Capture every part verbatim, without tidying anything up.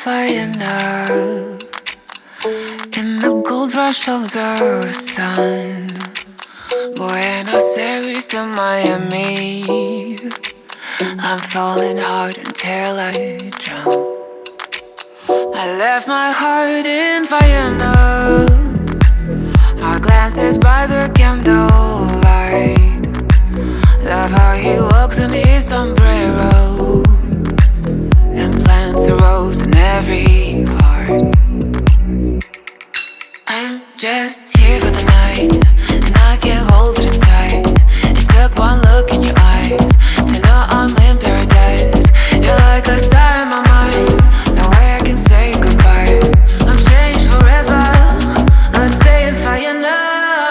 fire now. In the gold rush of the sun, Buenos Aires to Miami, I'm falling hard until I drown. I left my heart in Vienna, our glances by the candlelight. Love how he walks in his sombrero and plants a rose in every heart. I'm just here for the night, and I can't hold it inside. It took one look in your eyes to know I'm in paradise. You're like a star in my mind, no way I can say goodbye. I'm changed forever, let's stay in fire now.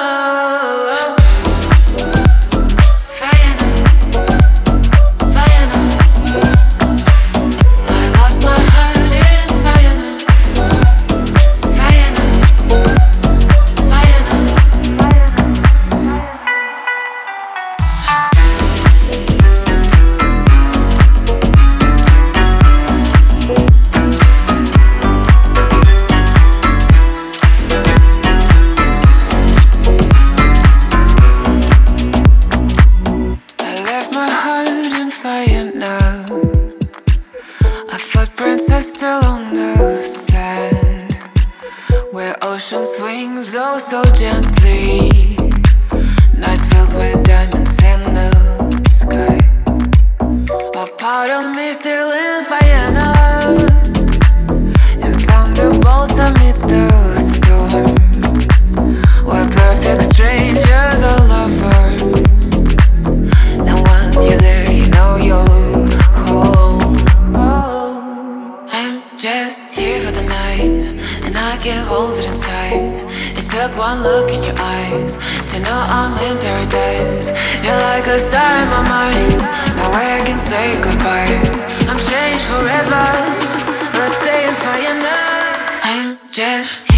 Fire now, fire now. I lost my heart in fire now. Fire now, fire now. I left my heart in fire now. Our footprints are still on the sand, where ocean swings oh so gently. Nights filled with diamonds in the sky. A part of me still in fire now, and thunderbolts amidst the storm. We're perfect strangers or lovers, and once you're there, you know you're home. Oh, I'm just here for the night, and I can't hold it inside. It took one look in your eyes to know I'm in paradise. You're like a star in my mind, no way I can say goodbye. I'm changed forever, let's stay in fire now. I'm just